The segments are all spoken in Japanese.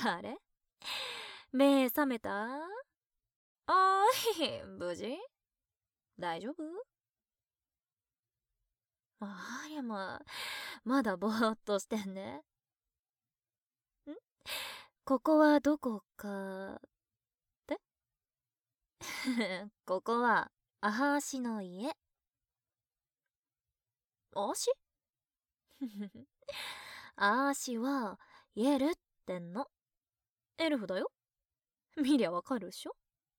あれ、目覚めた？無事？大丈夫？ありゃまだぼーっとしてんね。ここはどこかって？ここはアハーシの家。アーシ？アーシはイエルってんの。エルフだよ。見りゃわかるっしょ。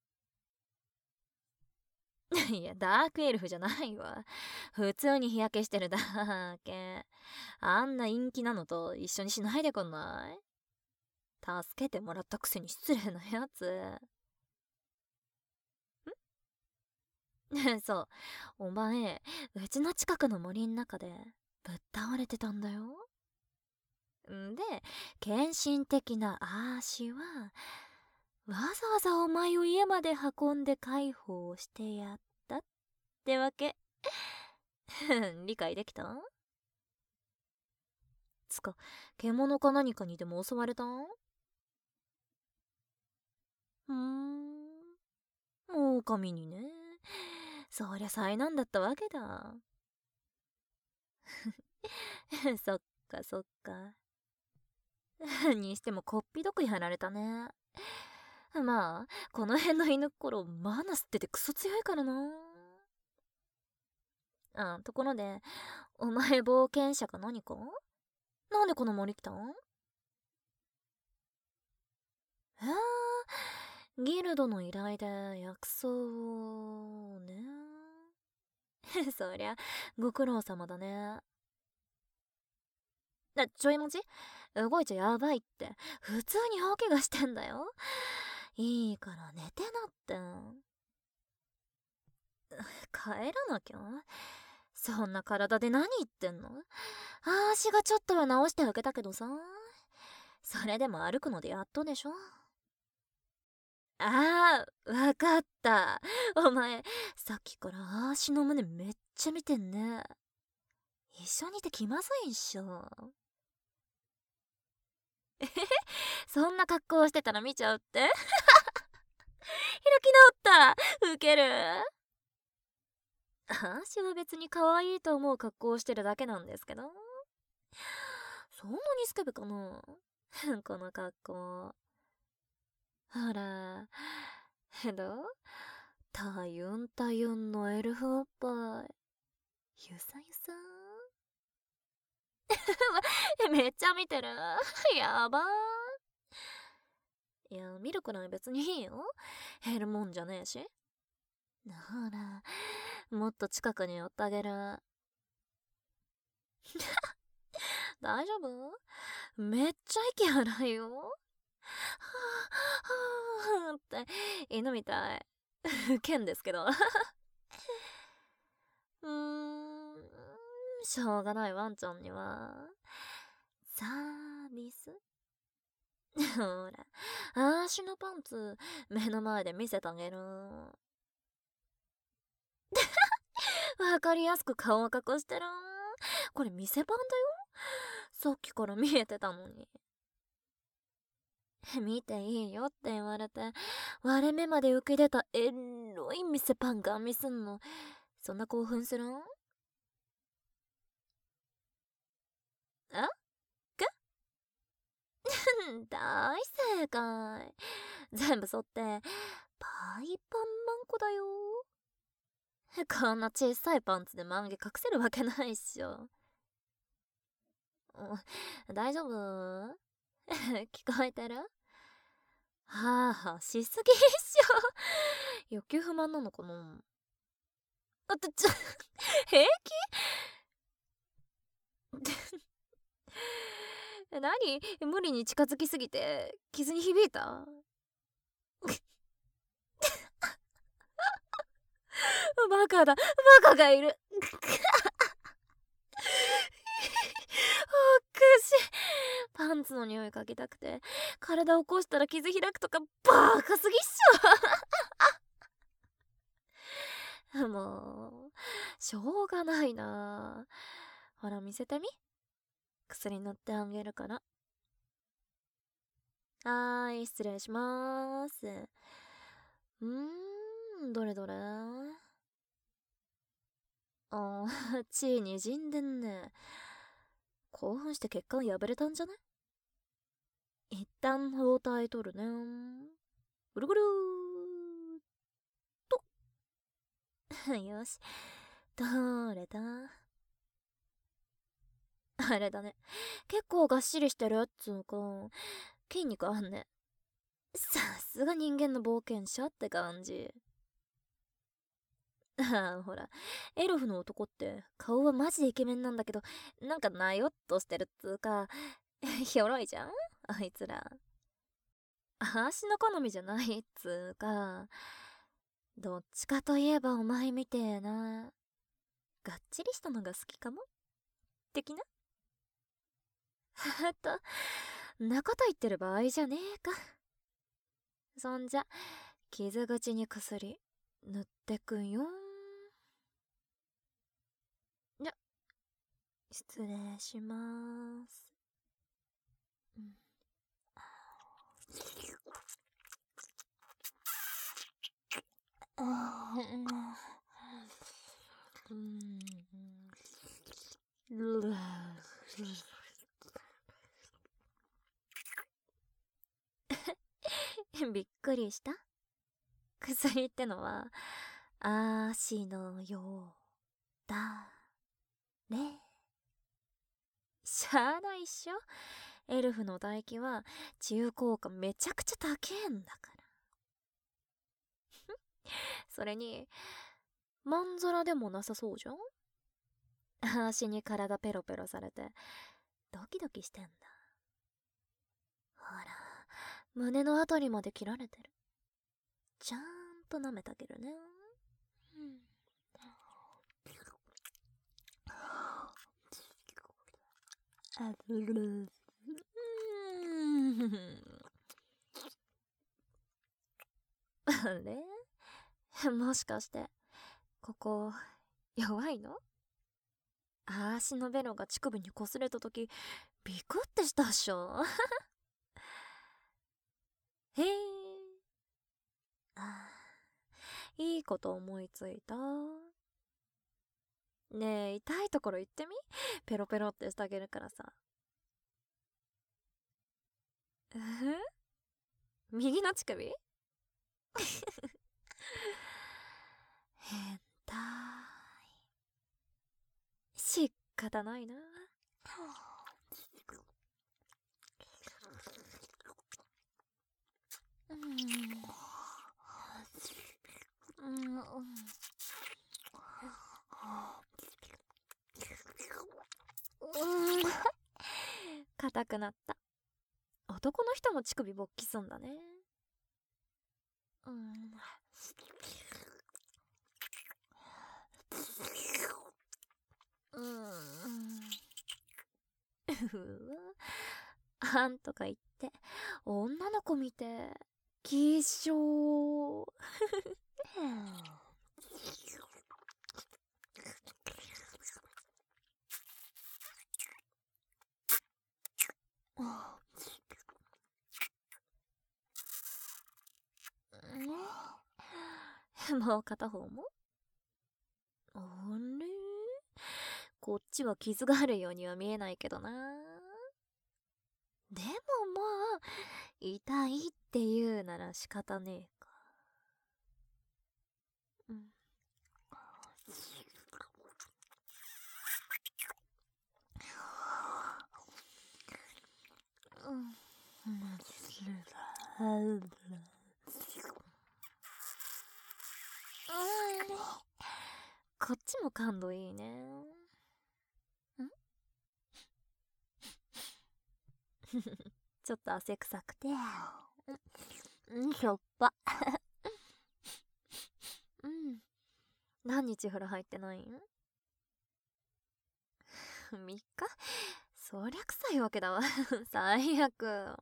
いや、ダークエルフじゃないわ。普通に日焼けしてるだけ。あんな陰気なのと一緒にしないでくんない？助けてもらったくせに失礼なやつ。そう、お前、うちの近くの森ん中でぶっ倒れてたんだよ。んで、献身的なアーシは、わざわざお前を家まで運んで介抱してやったってわけ。理解できた？つか、獣か何かにでも襲われたん？狼にね。そりゃ災難だったわけだ。そっかそっか。にしてもこっぴどくやられたね。まあ、この辺の犬っころマナスっててクソ強いからな。ところで、お前冒険者か何か？なんでこの森来たん？ギルドの依頼で薬草をね。そりゃ、ご苦労様だね。ちょい待ち、動いちゃやばいって。普通に大怪我してんだよ。いいから寝てなって。帰らなきゃ。そんな体で何言ってんの？足がちょっとは直してあげたけどさ。それでも歩くのでやっとでしょ。わかった。お前、さっきから足の胸めっちゃ見てんね。一緒にいて気まずいんしょ。そんな格好してたら見ちゃうって？開き直った。ウケる。足は別に可愛いと思う格好をしてるだけなんですけど。そんなにスケベかな？この格好。ほら、どう？たゆんたゆんのエルフおっぱい。ゆさゆさめっちゃ見てる。やばー。いや、見るくらい別にいいよ。減るもんじゃねえし。ほら、もっと近くに寄ってあげる。大丈夫？めっちゃ息荒いよ。はぁ、はぁって犬みたい。剣ですけど。しょうがないワンちゃんには。サービス？ほら、足のパンツ、目の前で見せてあげる。わかりやすく顔を隠してる。これ店番だよ。さっきから見えてたのに。見ていいよって言われて、割れ目まで浮き出たエロい店パンガン見すんの。そんな興奮するん？く大正解。全部そって、パイパンマンコだよ。こんな小さいパンツで万華隠せるわけないっしょ。大丈夫？聞こえてる？はあ、しすぎっしょ。欲求不満なのかな？平気？何？無理に近づきすぎて傷に響いた？バカだ、バカがいる。おかしい。パンツの匂い嗅ぎたくて体を起こしたら傷開くとかバカすぎっしょ。もうしょうがないな。ほら見せてみ。薬塗ってあげるから。 はーい、失礼しまーす。どれどれ。血にじんでんね。興奮して血管破れたんじゃね？一旦包帯取るね。ぐるぐるーっと。よし。どれだ？あれだね。結構がっしりしてるっつうか、筋肉あんね。さすが人間の冒険者って感じ。ああ、ほら、エルフの男って顔はマジでイケメンなんだけど、なんかなよっとしてるっつうか、ひょろいじゃんあいつら。足の好みじゃないっつうか、どっちかといえばお前みてえな、がっちりしたのが好きかも的な。と、んなこと言ってる場合じゃねえか。そんじゃ、傷口に薬、塗ってくんよ。じゃ、失礼しまーす。びっくりした？薬ってのは、足のようだね。しゃあないっしょ。エルフの唾液は治癒効果めちゃくちゃ高えんだから。それに、まんざらでもなさそうじゃん？足に体ペロペロされて、ドキドキしてんだ。ほら、胸のあたりまで切られてる。ちゃんと舐めてあげるね。あぶる。あれ？もしかして、ここ、弱いの？足のベロが乳首に擦れたとき、ビクってしたっしょ。へえ。いいこと思いついた。ねえ、痛いところ言ってみ？ペロペロってしてあげるからさ。右の乳首？変態。仕方ないな。硬くなった。男の人も乳首勃起すんだね。あんとか言って、女の子見て、気性。もう片方も？あれ？こっちは傷があるようには見えないけどな。でもまあ、痛いって言うなら仕方ねえか。こっちも感度いいね。ちょっと汗臭くて。しょっぱ。何日風呂入ってないん？ 3 日？そりゃ臭いわけだわ。最悪。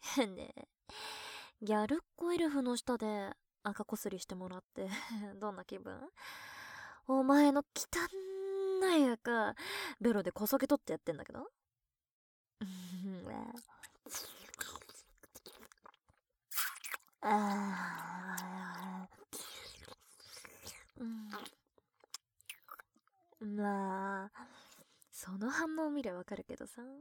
ねえ、ギャルっ子エルフの下で赤こすりしてもらってどんな気分？お前の汚い赤、ベロでこそげ取ってやってんだけど。あまあ、その反応見りゃわかるけどさ。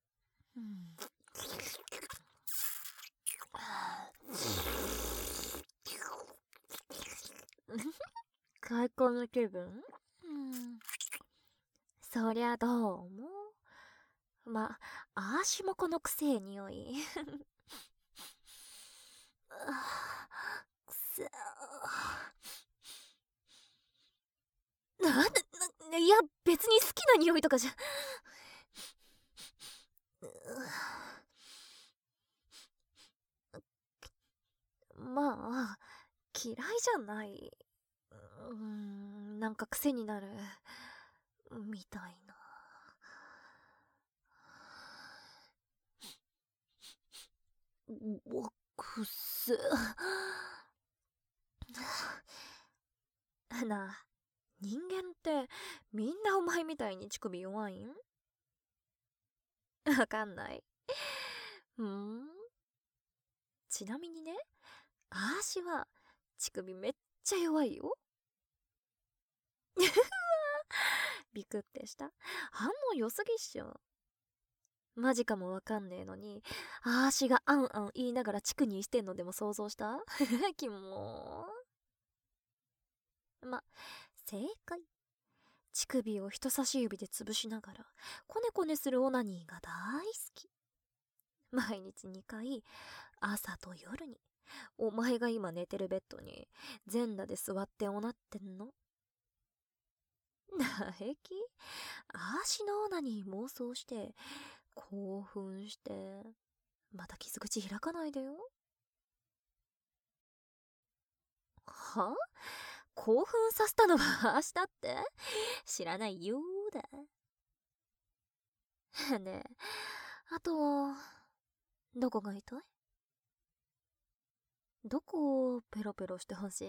開口の気分？そりゃどう思う？ま、あーしもこのくせえ匂い。くせいや、別に好きな匂いとかじゃ。まあ、嫌いじゃない。なんか癖になる。みたいな。くせ。なあ、人間ってみんなお前みたいに乳首弱いん？わかんない。ちなみにね、あーしは乳首めっちゃ弱いよ。ビクってした？反応良すぎっしょ。マジかもわかんねえのに、あーしがあんあん言いながらチクにしてんのでも想像した？キモー。正解。乳首を人差し指で潰しながら、コネコネするオナニーが大好き。毎日2回、朝と夜に、お前が今寝てるベッドに、全裸で座っておなってんの。平気？あーしのオナニー妄想して、興奮して、また傷口開かないでよ。は？興奮させたのは明日って？知らないよーだ。ねえ、あとは、どこが痛い？どこをペロペロしてほしい？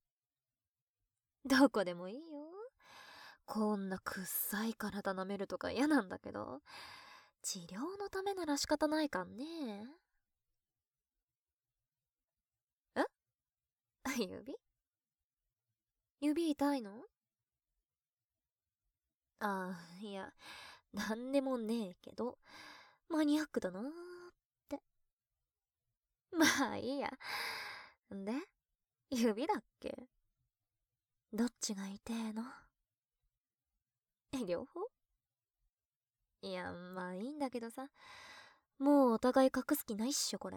どこでもいいよ。こんなくっさい体舐めるとか嫌なんだけど、治療のためなら仕方ないかんね。え？指痛いの？いや、なんでもねえけど、マニアックだなーって。まあいいや。んで、指だっけ？どっちが痛えの？両方？いや、まあいいんだけどさ。もうお互い隠す気ないっしょ、これ。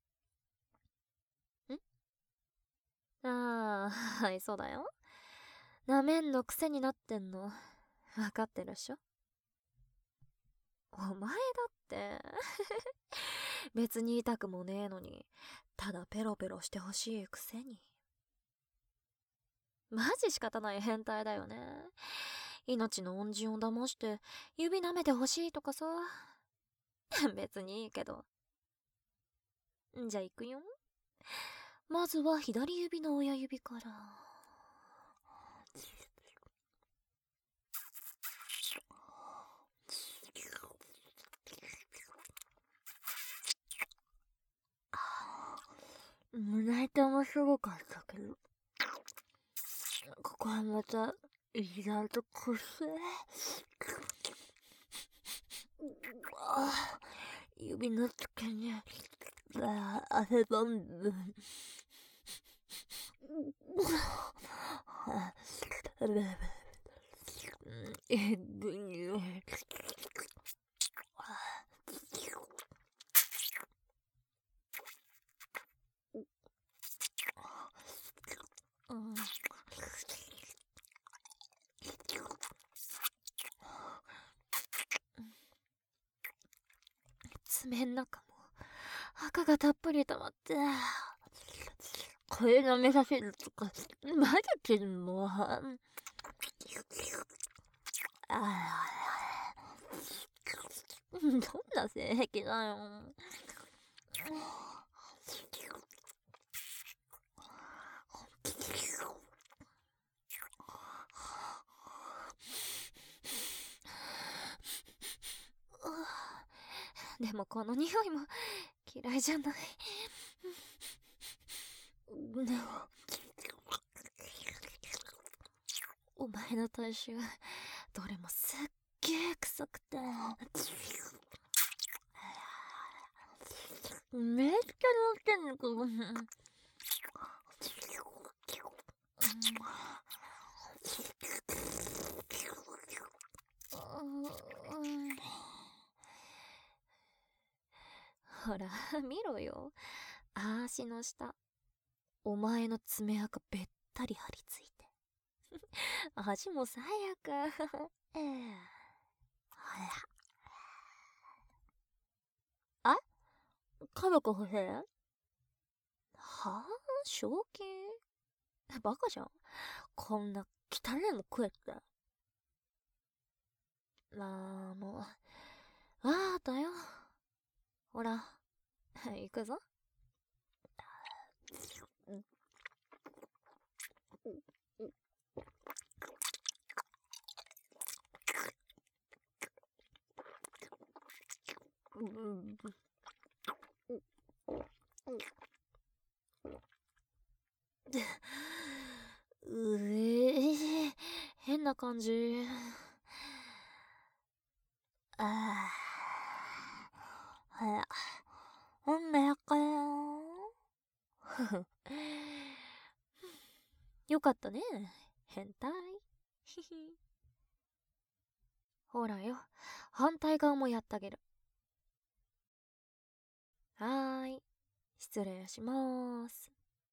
はい、そうだよ。なめんの癖になってんの。わかってるっしょ？お前だって別に痛くもねえのに、ただペロペロしてほしいくせに。マジ仕方ない変態だよね。命の恩人を騙して指舐めてほしいとかさ。別にいいけど。じゃあ行くよ。まずは左指の親指から。胸板もすごかったけど、ここはまた意外とくせえ。指の付け根、汗ばんぶ。えぐいよ。爪ん中も赤がたっぷり溜まって、これ舐めさせるとかマジけどもうどんな性癖だよ。 でもこの匂いも嫌いじゃない。お前の体臭、どれもすっげー臭くて。めっちゃ乗ってんのか。ほら、見ろよ。足の下。お前の爪痕べったり張り付いて。味もさやか。ほら。あ、家族欲しい？はぁ？正気？バカじゃん。こんな汚いの食えって。もう。わーったよ。ほら、行くぞ。変な感じ。ほんめかよ。よかったね、変態。ほらよ、反対側もやってあげる。はーい、失礼しまーす。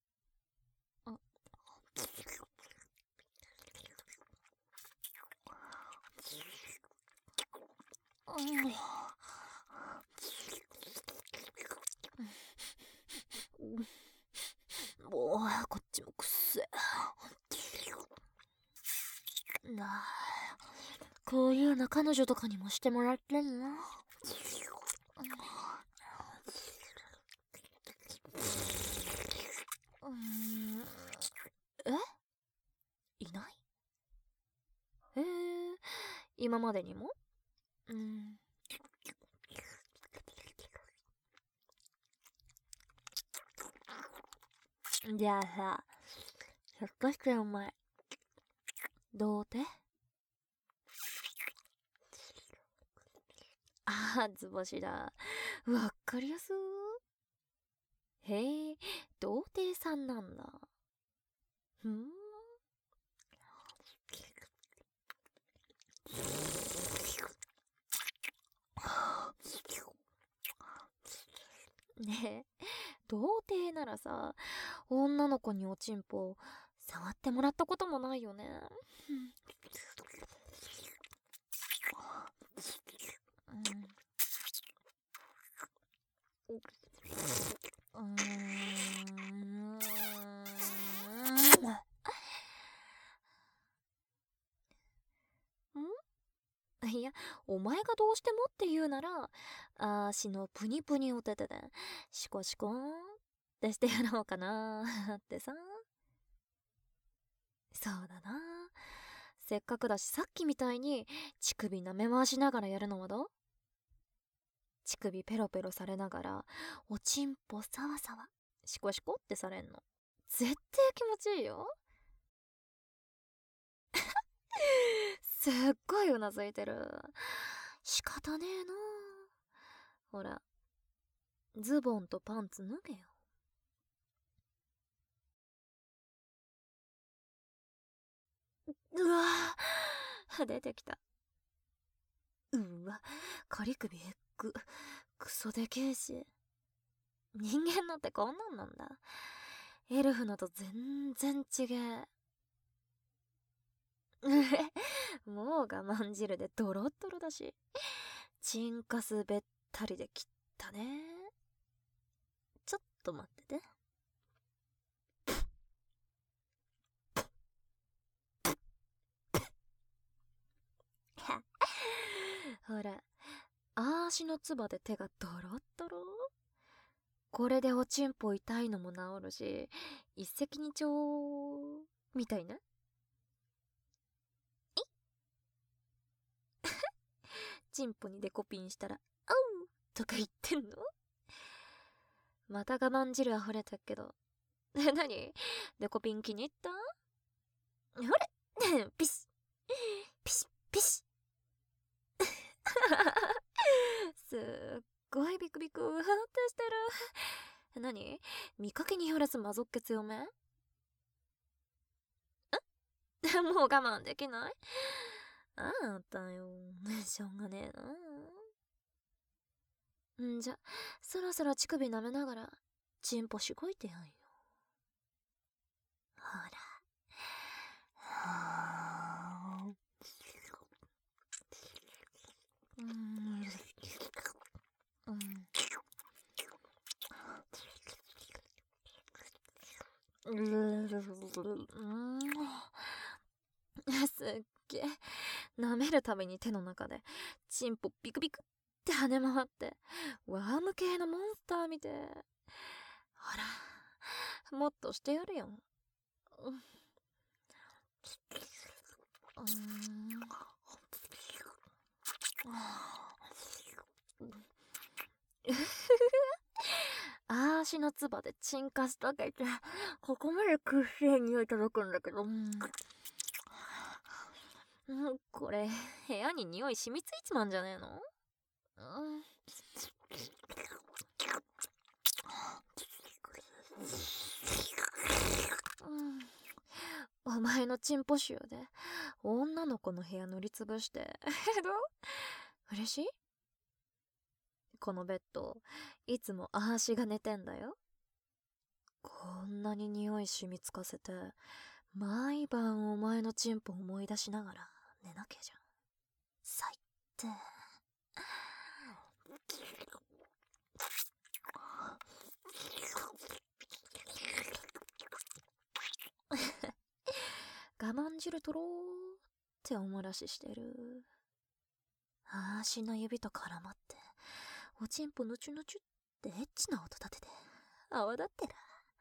もうこっちもくっせ。こういうの彼女とかにもしてもらってんの？え？いない？へえ、今までにも？じゃあさ、ひょっとしてお前、童貞？図星だ。わっかりやすー。へえ、童貞さんなんだ。ねえ、童貞ならさ、女の子におちんぽ触ってもらったこともないよね。いや、お前がどうしてもって言うなら、足のプニプニおててで、シコシコーンってしてやろうかなってさ。そうだな。せっかくだしさっきみたいに乳首舐め回しながらやるのはどう？乳首ペロペロされながら、おちんぽさわさわ、シコシコってされんの。絶対気持ちいいよ。すっごいうなずいてる。仕方ねえな。ほら、ズボンとパンツ脱げよ。うわぁ、出てきた。うわ、仮首エッグ、クソでけえし。人間のってこんなんなんだ。エルフのと全然違え。もう我慢汁でドロッドロだし、チンカスべったりで切ったね。ちょっと待ってて。ほら、足のつばで手がドロッドロ。 これでおちんぽ痛いのも治るし、一石二鳥、みたいな。チンポにデコピンしたら、あうとか言ってんの？また我慢汁溢れたけど。何？デコピン気に入った？ほれピシッピシッピシッすっごいビクビクうわーってしてる。何？見かけによらず魔族気強め？もう我慢できない？あんたよ。しょうがねえな。んじゃ、そろそろ乳首舐めながら、チンポしごいてやんよ。ほら。はーすっげえ。舐めるたびに手の中で、チンポビクビクって跳ね回って、ワーム系のモンスターみてえ。ほら、もっとしてやるよ。あーしのつばでチンカスとけて、ここまでくっせえ匂い届くんだけど。これ、部屋に匂い染みついちまうんじゃねえの？お前のチンポ臭で女の子の部屋塗りつぶしてどう？嬉しい？このベッドいつもあーしが寝てんだよ。こんなに匂い染みつかせて毎晩お前のチンポ思い出しながら寝なきゃじゃん。最低。我慢汁取ろうっておもらししてる。あーしの指と絡まっておちんぽぬちゅぬちゅってエッチな音立てて泡立ってる。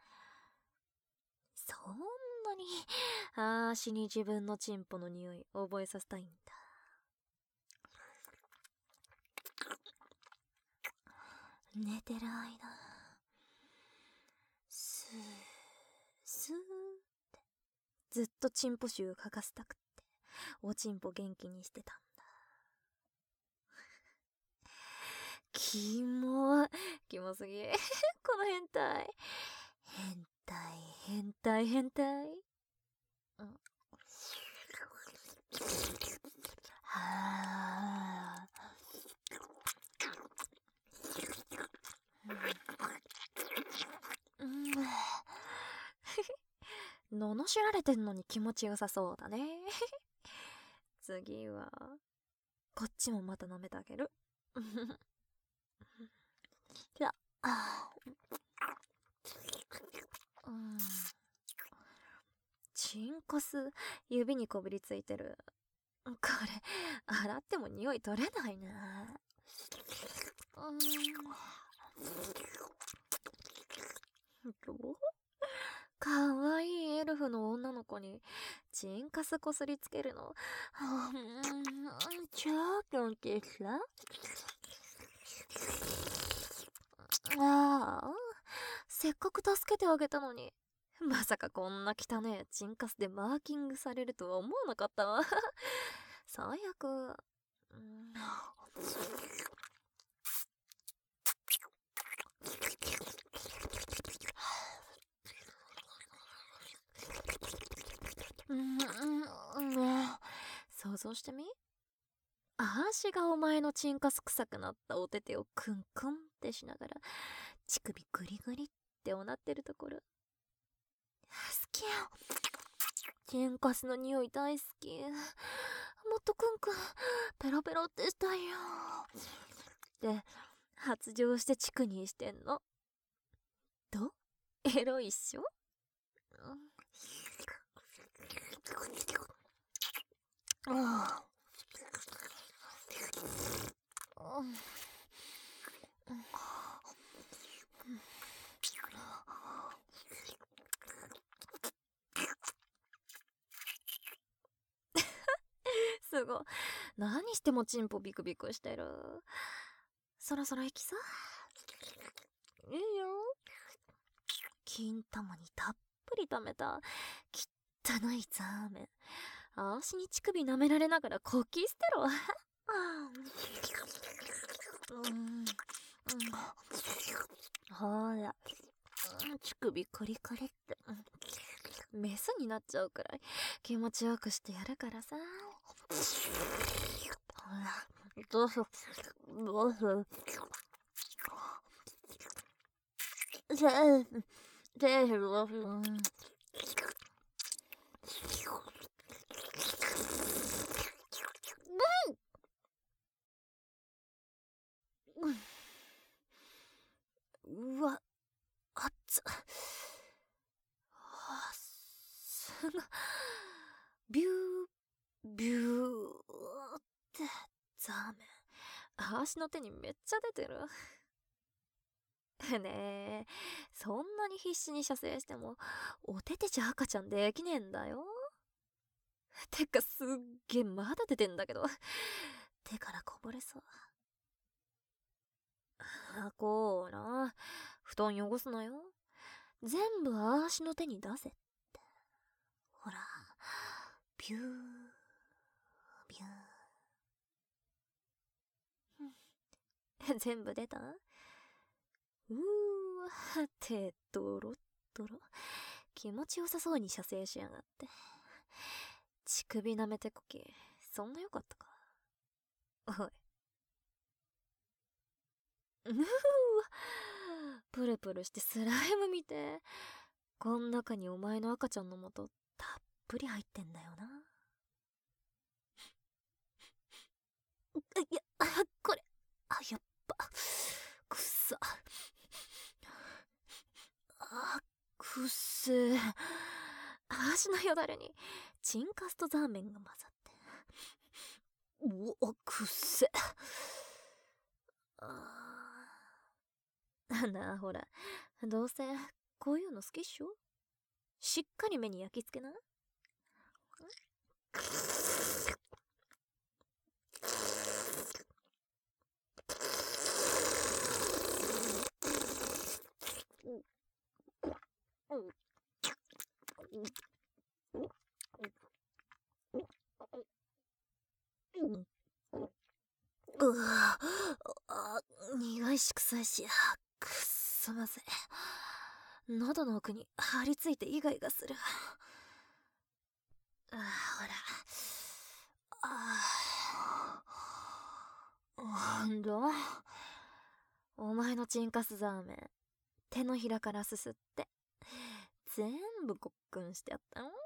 そんなにあーしに自分のチンポの匂い覚えさせたいんだ。寝てる間スースーってずっとチンポ臭嗅がせたくっておちんぽ元気にしてたんだ。キモすぎこの変態変態。は罵られてんのに気持ちよさそうだね。次はこっちもまた舐めてあげる。いや、チンコス指にこびりついてる。これ洗っても匂い取れないな。かわいいエルフの女の子にチンカスこすりつけるの超キュンキーさ。ああ、せっかく助けてあげたのに、まさかこんな汚ねえチンカスでマーキングされるとは思わなかったわ。最悪。想像してみ？あーしがお前のチンカス臭くなったお手手をクンクンってしながら乳首グリグリっておなってるところ。好きよ。チンカスの匂い大好き。もっとクンクンペロペロってしたいよ。で発情してチクにしてんの。ど？エロいっしょ？ すごい。何してもチンポビクビクしてる。そろそろ行きさ。いいよ。金玉にたっぷり溜めた汚いザーメン。足に乳首舐められながらこき捨てろ。ほら、乳首コリコリって、メスになっちゃうくらい気持ちよくしてやるからさ。ほら、どうぞ、どうぞ。うわ、あっつ。ビュー、ビューってザーメン。足の手にめっちゃ出てる。ねえ、そんなに必死に射精しても、お手手じゃ赤ちゃんできねえんだよ。てかすっげえまだ出てんだけど、手からこぼれそう。こうな、布団汚すなよ。全部足の手に出せって。ほら、ビュー、ビュー。全部出た？うーわ、手ドロッドロ。気持ちよさそうに射精しやがって。乳首舐めてこき、そんな良かったか。おい。うーわ、プルプルしてスライムみて。こん中にお前の赤ちゃんの素たっぷり入ってんだよな。いや、これ、やっぱ、くっさ。くっせー。足のよだれに、チンカスとザーメンが混ざって。くっせ。なあ、ほら、どうせ、こういうの好きっしょ？しっかり目に焼き付けな。苦いし臭いし、くっそまずい。喉の奥に張り付いてイガイガする。ほら。どう？お前のチンカスザーメン、手のひらからすすって、全部ごっくんしてやったの？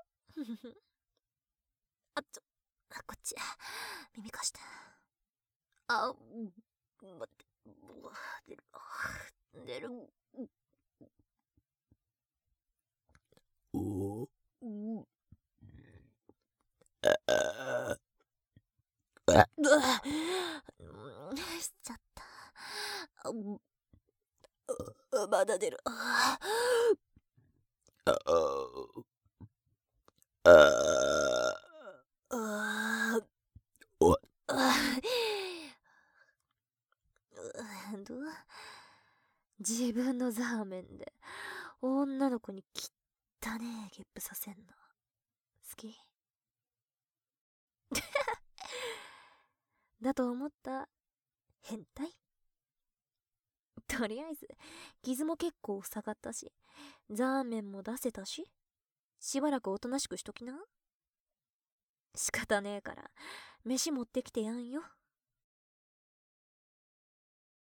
こっち、耳貸して。待って、出る。しちゃった。まだ出る。どう？自分のザーメンで女の子に汚ねえゲップさせんの好き？だと思った？変態？とりあえず傷も結構塞がったし、ザーメンも出せたし、しばらくおとなしくしときな。仕方ねえから飯持ってきてやんよ。